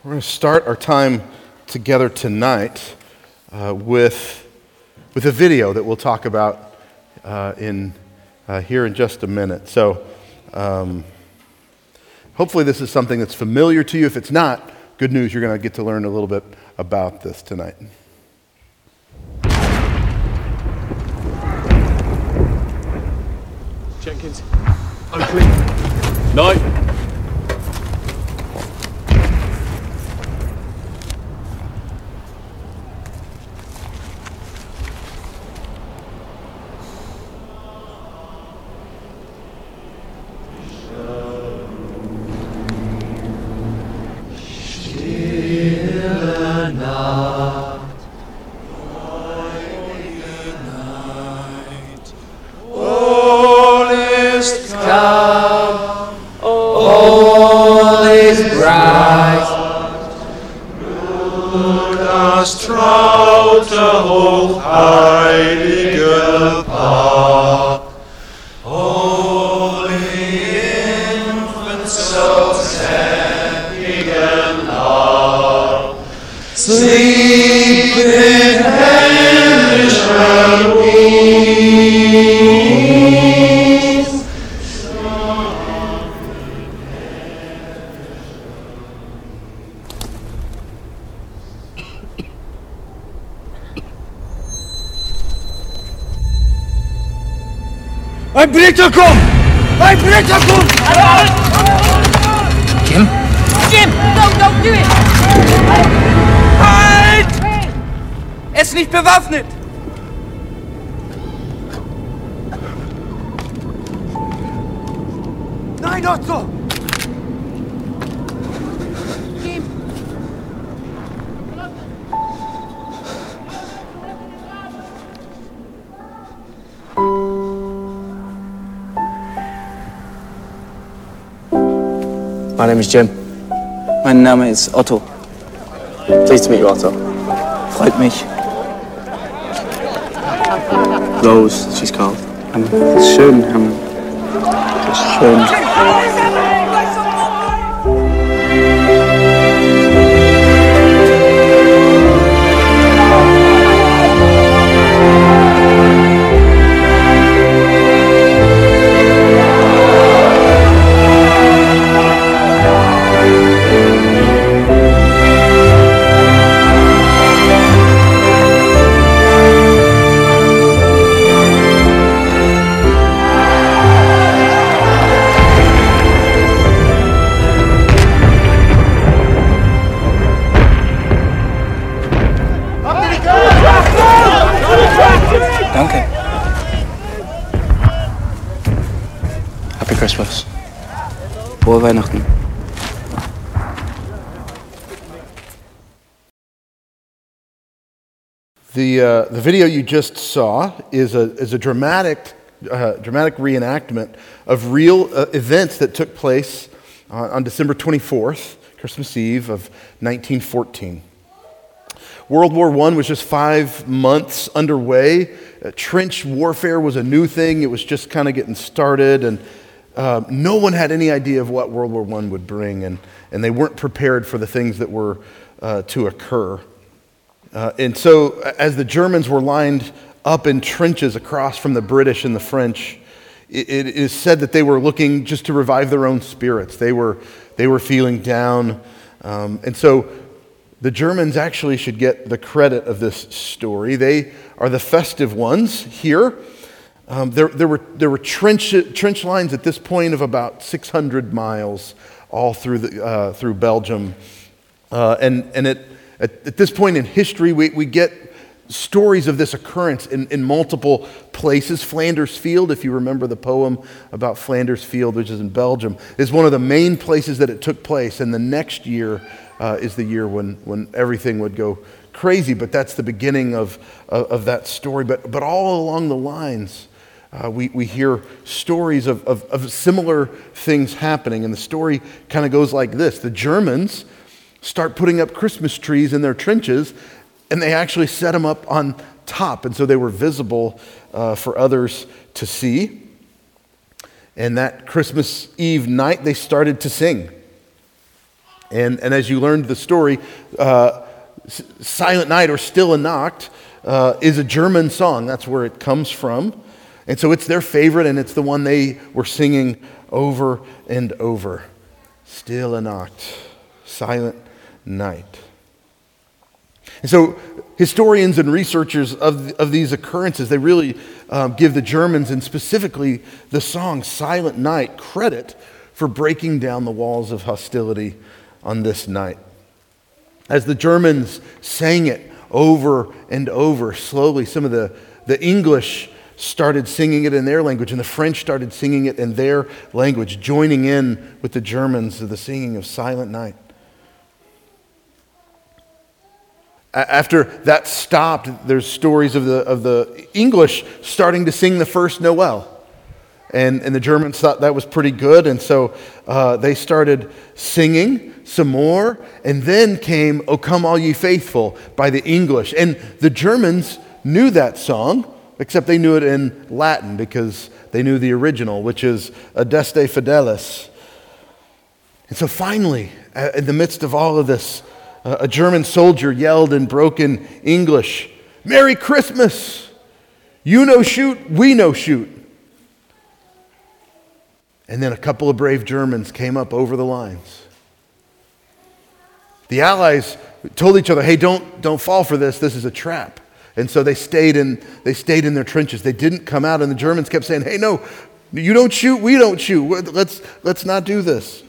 We're going to start our time together tonight with a video that we'll talk about here in just a minute. So hopefully this is something that's familiar to you. If it's not, good news, you're going to get to learn a little bit about this tonight. Jenkins, Oakley, Knight. Ein Blitzer kommt! Ein Blitzer kommt! Jim? Jim! Don't do it! Halt! Er ist nicht bewaffnet! Nein, Otto! Jim! My name is Jim. Mein Name ist Otto. Pleased to meet you, Otto. Freut mich. Rose, she's called. Schön, schön. Danke. Happy Christmas. Frohe Weihnachten. The video you just saw is a dramatic reenactment of real events that took place on December 24th, Christmas Eve of 1914. World War I was just 5 months underway. Trench warfare was a new thing. It was just kind of getting started, and no one had any idea of what World War I would bring, and they weren't prepared for the things that were to occur. And so as the Germans were lined up in trenches across from the British and the French, it is said that they were looking just to revive their own spirits. They were feeling down. And so the Germans actually should get the credit of this story. They are the festive ones here. There were trench lines at this point of about 600 miles all through Belgium. At this point in history, we get stories of this occurrence in multiple places. Flanders Field, if you remember the poem about Flanders Field, which is in Belgium, is one of the main places that it took place. And the next year is the year when everything would go crazy. But that's the beginning of that story. But all along the lines, we hear stories of similar things happening. And the story kind of goes like this. The Germans start putting up Christmas trees in their trenches, and they actually set them up on top, and so they were visible for others to see. And that Christmas Eve night, they started to sing. And as you learned the story, Silent Night or Stille Nacht is a German song. That's where it comes from. And so it's their favorite, and it's the one they were singing over and over. Stille Nacht, Silent Night. And so historians and researchers of these occurrences, they really give the Germans, and specifically the song Silent Night, credit for breaking down the walls of hostility on this night. As the Germans sang it over and over, slowly, some of the English started singing it in their language, and the French started singing it in their language, joining in with the Germans of the singing of Silent Night. After that stopped, there's stories of the English starting to sing the first Noel. And the Germans thought that was pretty good, and so they started singing some more, and then came "O Come All Ye Faithful" by the English. And the Germans knew that song, except they knew it in Latin because they knew the original, which is Adeste Fidelis. And so finally, in the midst of all of this, a German soldier yelled in broken English, "Merry Christmas! You no shoot, we no shoot." And then a couple of brave Germans came up over the lines. The Allies told each other, "Hey, don't fall for this. This is a trap." And so they stayed in their trenches. They didn't come out, and the Germans kept saying, "Hey, no, you don't shoot, we don't shoot. Let's not do this."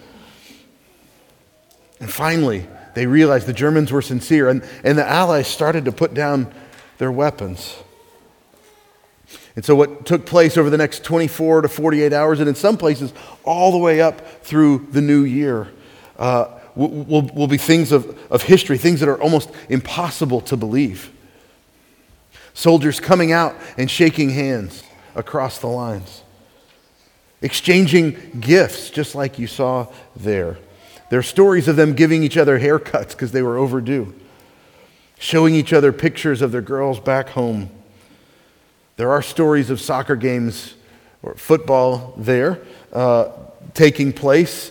And finally, they realized the Germans were sincere, and the Allies started to put down their weapons. And so what took place over the next 24 to 48 hours, and in some places all the way up through the new year, will be things of history, things that are almost impossible to believe. Soldiers coming out and shaking hands across the lines, exchanging gifts just like you saw there. There are stories of them giving each other haircuts because they were overdue, showing each other pictures of their girls back home. There are stories of soccer games or football there taking place.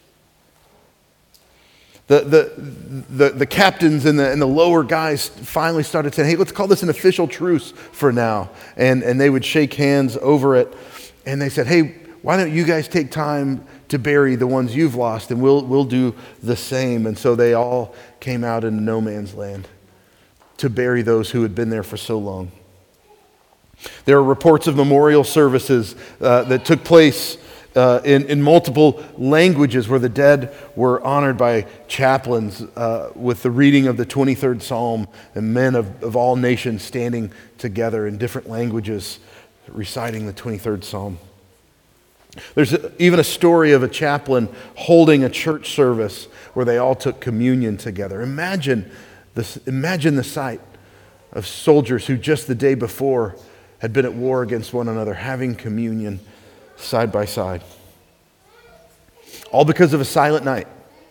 The captains and the lower guys finally started saying, "Hey, let's call this an official truce for now." And they would shake hands over it. And they said, "Hey, why don't you guys take time to bury the ones you've lost, and we'll do the same." And so they all came out in no man's land to bury those who had been there for so long. There are reports of memorial services that took place in multiple languages where the dead were honored by chaplains with the reading of the 23rd Psalm, and men of all nations standing together in different languages reciting the 23rd Psalm. There's even a story of a chaplain holding a church service where they all took communion together. Imagine the sight of soldiers who just the day before had been at war against one another, having communion side by side. All because of a silent night.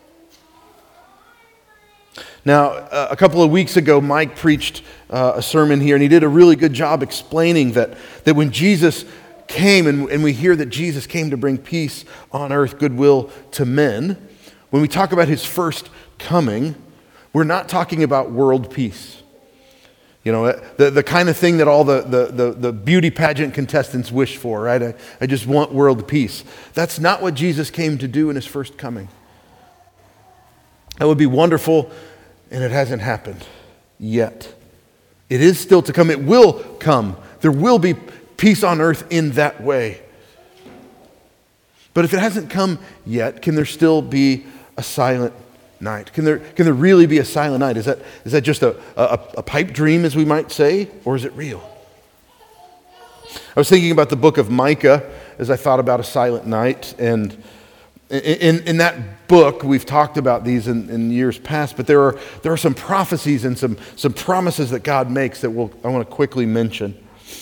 Now, a couple of weeks ago, Mike preached a sermon here, and he did a really good job explaining that when Jesus came, and we hear that Jesus came to bring peace on earth, goodwill to men. When we talk about his first coming, we're not talking about world peace. You know, the kind of thing that all the beauty pageant contestants wish for, right? I just want world peace. That's not what Jesus came to do in his first coming. That would be wonderful, and it hasn't happened yet. It is still to come. It will come. There will be peace on earth in that way. But if it hasn't come yet, can there still be a silent night? Can there really be a silent night? Is that just a pipe dream, as we might say, or is it real? I was thinking about the book of Micah as I thought about a silent night, and in that book, we've talked about these in years past, but there are some prophecies and some promises that God makes that I want to quickly mention.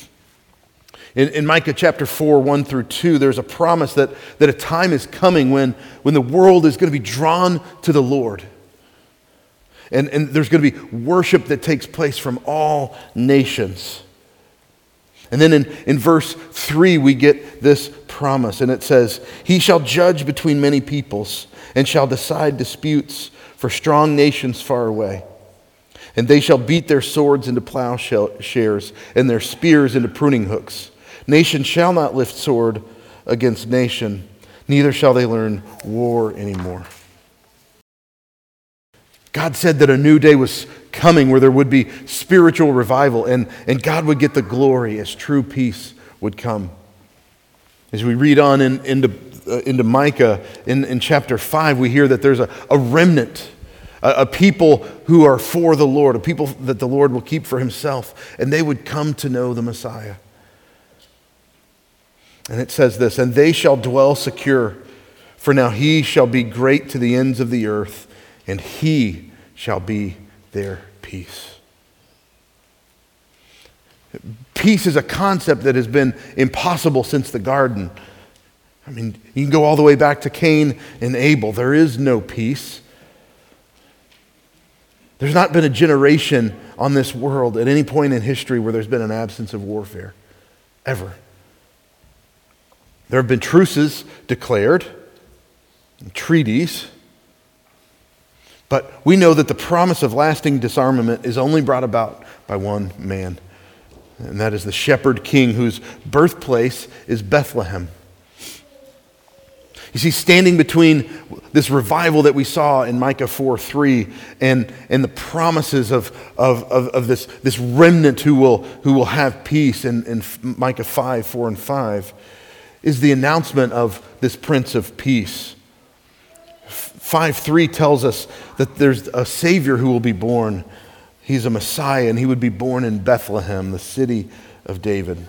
In Micah chapter 4, 1 through 2, there's a promise that a time is coming when the world is going to be drawn to the Lord. And there's going to be worship that takes place from all nations. And then in verse 3, we get this promise, and it says, "He shall judge between many peoples, and shall decide disputes for strong nations far away. And they shall beat their swords into plowshares, and their spears into pruning hooks. Nation shall not lift sword against nation, neither shall they learn war anymore." God said that a new day was coming where there would be spiritual revival, and God would get the glory as true peace would come. As we read on into Micah, in chapter 5, we hear that there's a remnant, a people who are for the Lord, a people that the Lord will keep for himself, and they would come to know the Messiah. And it says this, "And they shall dwell secure, for now he shall be great to the ends of the earth, and he shall be their peace." Peace is a concept that has been impossible since the garden. I mean, you can go all the way back to Cain and Abel. There is no peace. There's not been a generation on this world at any point in history where there's been an absence of warfare, ever. There have been truces declared, and treaties, but we know that the promise of lasting disarmament is only brought about by one man, and that is the shepherd king whose birthplace is Bethlehem. You see, standing between this revival that we saw in Micah 4:3 and the promises of this remnant who will have peace in Micah 5:4 and 5 is the announcement of this Prince of Peace. 5:3 tells us that there's a Savior who will be born. He's a Messiah, and he would be born in Bethlehem, the city of David.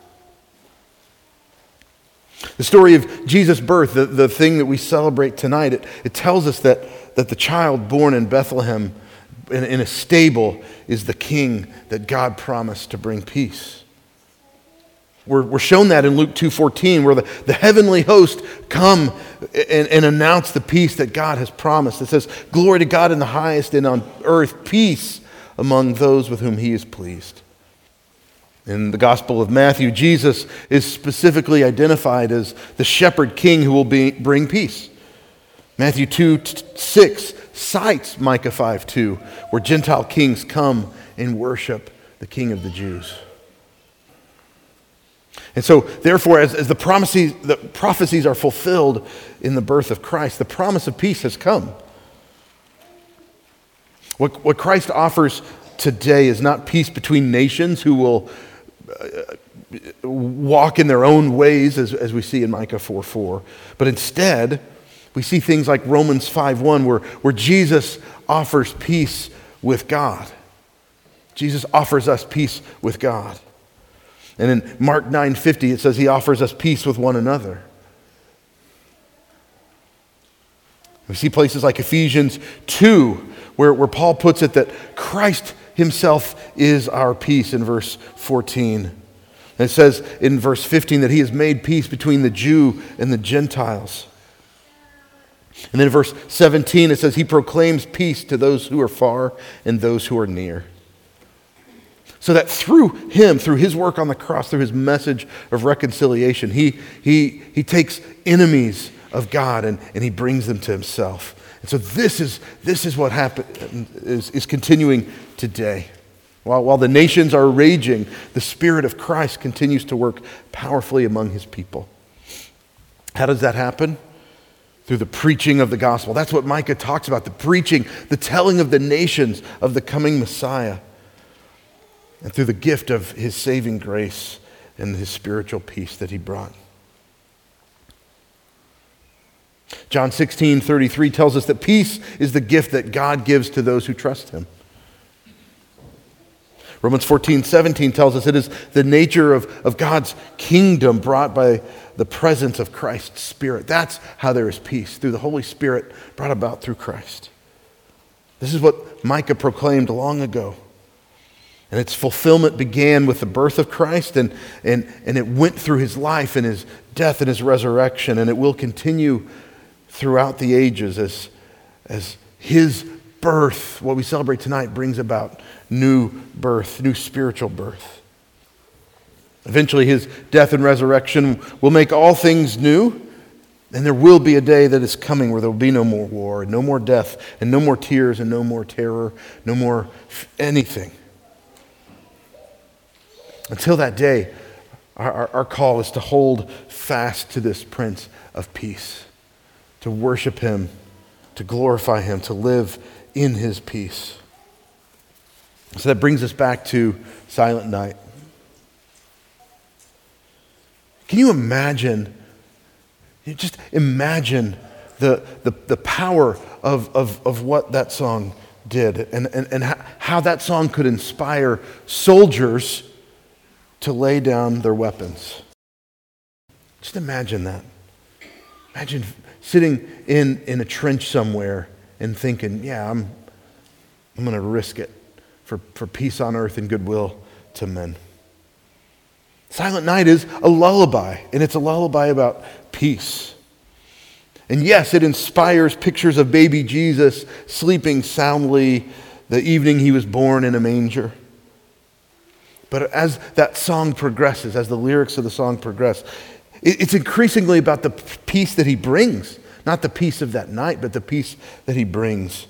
The story of Jesus' birth, the thing that we celebrate tonight, it tells us that the child born in Bethlehem in a stable is the king that God promised to bring peace. We're shown that in Luke 2:14, where the heavenly host come and announce the peace that God has promised. It says, "Glory to God in the highest, and on earth peace among those with whom he is pleased." In the Gospel of Matthew, Jesus is specifically identified as the shepherd king who will bring peace. Matthew 2:6 cites Micah 5:2, where Gentile kings come and worship the King of the Jews. And so, therefore, as the prophecies are fulfilled in the birth of Christ, the promise of peace has come. What Christ offers today is not peace between nations who will walk in their own ways, as we see in Micah 4:4, but instead, we see things like Romans 5:1, where Jesus offers peace with God. Jesus offers us peace with God. And in Mark 9:50, it says he offers us peace with one another. We see places like Ephesians 2, where Paul puts it that Christ himself is our peace in verse 14. And it says in verse 15 that he has made peace between the Jew and the Gentiles. And then in verse 17, it says he proclaims peace to those who are far and those who are near. So that through him, through his work on the cross, through his message of reconciliation, he takes enemies of God and he brings them to himself. And so this is what is continuing today. While the nations are raging, the Spirit of Christ continues to work powerfully among his people. How does that happen? Through the preaching of the gospel. That's what Micah talks about, the preaching, the telling of the nations of the coming Messiah. And through the gift of his saving grace and his spiritual peace that he brought. John 16:33 tells us that peace is the gift that God gives to those who trust him. Romans 14:17 tells us it is the nature of God's kingdom brought by the presence of Christ's Spirit. That's how there is peace, through the Holy Spirit brought about through Christ. This is what Micah proclaimed long ago. And its fulfillment began with the birth of Christ, and it went through his life and his death and his resurrection, and it will continue throughout the ages as his birth, what we celebrate tonight, brings about new birth, new spiritual birth. Eventually his death and resurrection will make all things new, and there will be a day that is coming where there will be no more war, and no more death, and no more tears, and no more terror, no more anything. Until that day, our call is to hold fast to this Prince of Peace, to worship him, to glorify him, to live in his peace. So that brings us back to Silent Night. Can you imagine, just imagine the power of what that song did and how that song could inspire soldiers to lay down their weapons. Just imagine that. Imagine sitting in a trench somewhere and thinking, yeah, I'm going to risk it for peace on earth and goodwill to men. Silent Night is a lullaby, and it's a lullaby about peace. And yes, it inspires pictures of baby Jesus sleeping soundly the evening he was born in a manger. But as that song progresses, as the lyrics of the song progress, it's increasingly about the peace that he brings. Not the peace of that night, but the peace that he brings.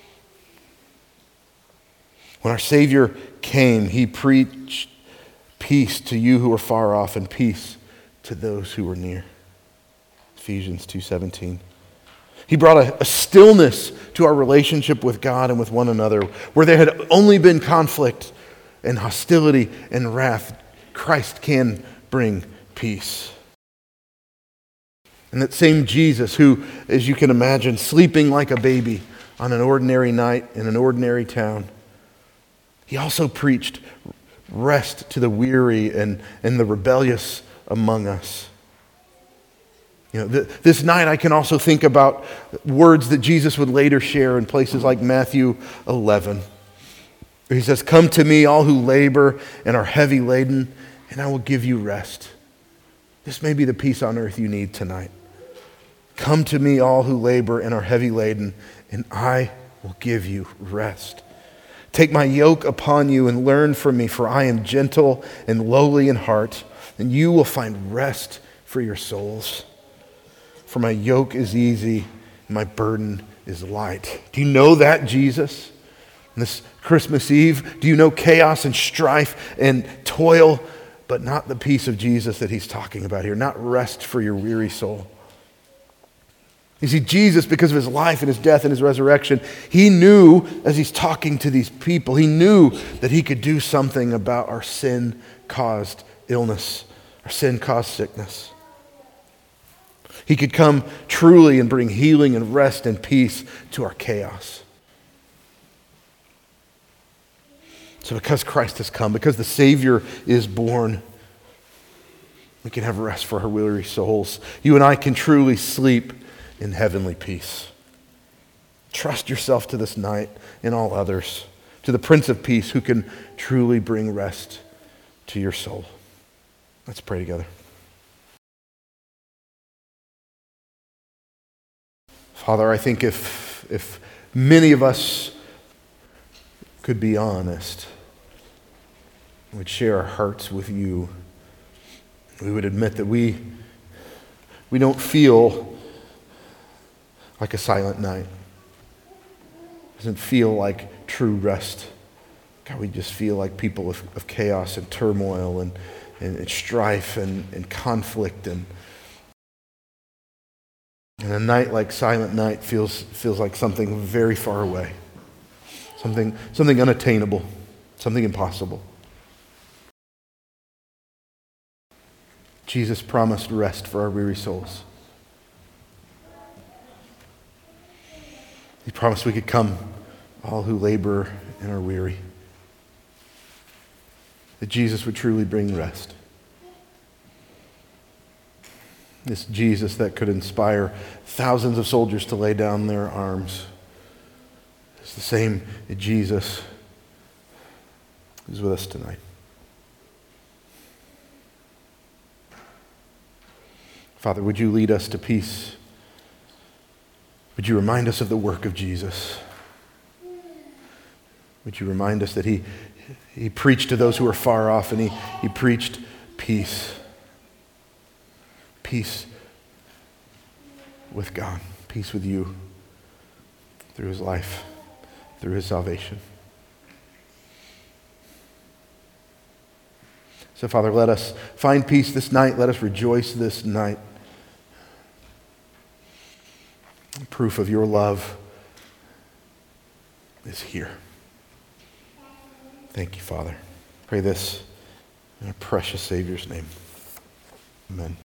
When our Savior came, he preached peace to you who are far off and peace to those who were near. Ephesians 2:17. He brought a stillness to our relationship with God and with one another, where there had only been conflict and hostility and wrath. Christ can bring peace. And that same Jesus who, as you can imagine, sleeping like a baby on an ordinary night in an ordinary town, he also preached rest to the weary and the rebellious among us. You know, this night I can also think about words that Jesus would later share in places like Matthew 11. He says, "Come to me, all who labor and are heavy laden, and I will give you rest." This may be the peace on earth you need tonight. Come to me, all who labor and are heavy laden, and I will give you rest. Take my yoke upon you and learn from me, for I am gentle and lowly in heart, and you will find rest for your souls. For my yoke is easy, and my burden is light. Do you know that, Jesus? This Christmas Eve, do you know chaos and strife and toil, but not the peace of Jesus that he's talking about here, not rest for your weary soul? You see, Jesus, because of his life and his death and his resurrection, he knew, as he's talking to these people, he knew that he could do something about our sin-caused illness, our sin-caused sickness. He could come truly and bring healing and rest and peace to our chaos. So because Christ has come, because the Savior is born, we can have rest for our weary souls. You and I can truly sleep in heavenly peace. Trust yourself to this night and all others, to the Prince of Peace who can truly bring rest to your soul. Let's pray together. Father, I think if many of us could be honest, we'd share our hearts with you, we would admit that we don't feel like a silent night. It doesn't feel like true rest. God, we just feel like people of chaos and turmoil and strife and conflict, and a night like Silent Night feels like something very far away, something unattainable, something impossible. Jesus promised rest for our weary souls. He promised we could come, all who labor and are weary. That Jesus would truly bring rest. This Jesus that could inspire thousands of soldiers to lay down their arms. It's the same Jesus who's with us tonight. Father, would you lead us to peace? Would you remind us of the work of Jesus? Would you remind us that he preached to those who were far off, and he preached peace. Peace with God. Peace with you through his life, through his salvation. So, Father, let us find peace this night. Let us rejoice this night. Proof of your love is here. Thank you, Father. Pray this in our precious Savior's name. Amen.